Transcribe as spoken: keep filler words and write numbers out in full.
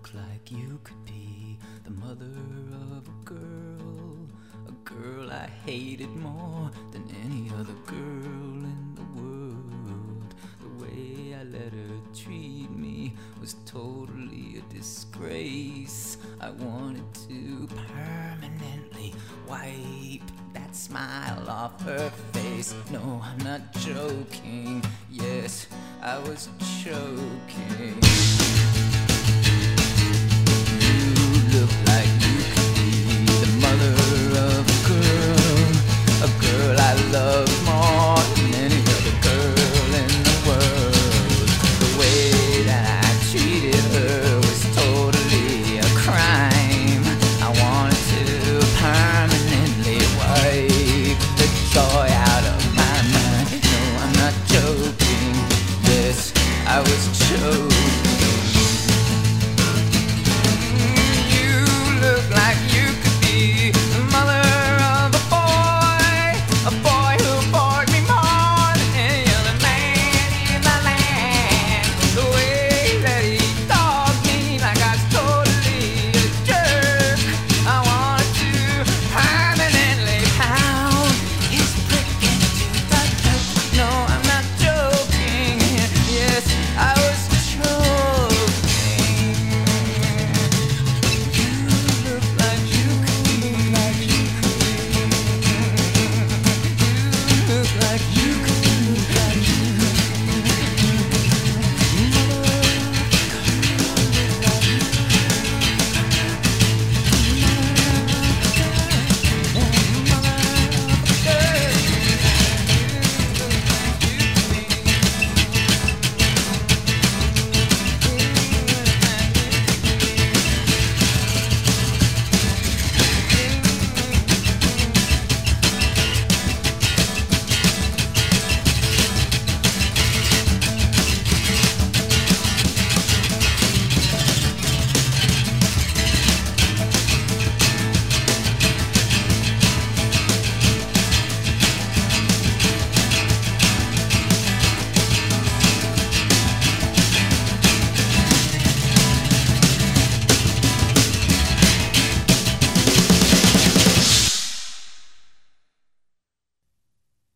look like you could be the mother of a girl, a girl I hated more than any other girl in the world. The way I let her treat me was totally a disgrace. I wanted to permanently wipe that smile off her face. No, I'm not joking. Yes, I was choking. You look like you could be the mother of a girl, a girl I love more than any other girl in the world. The way that I treated her was totally a crime. I wanted to permanently wipe the joy out of my mind. No, I'm not joking. Yes, I was choking.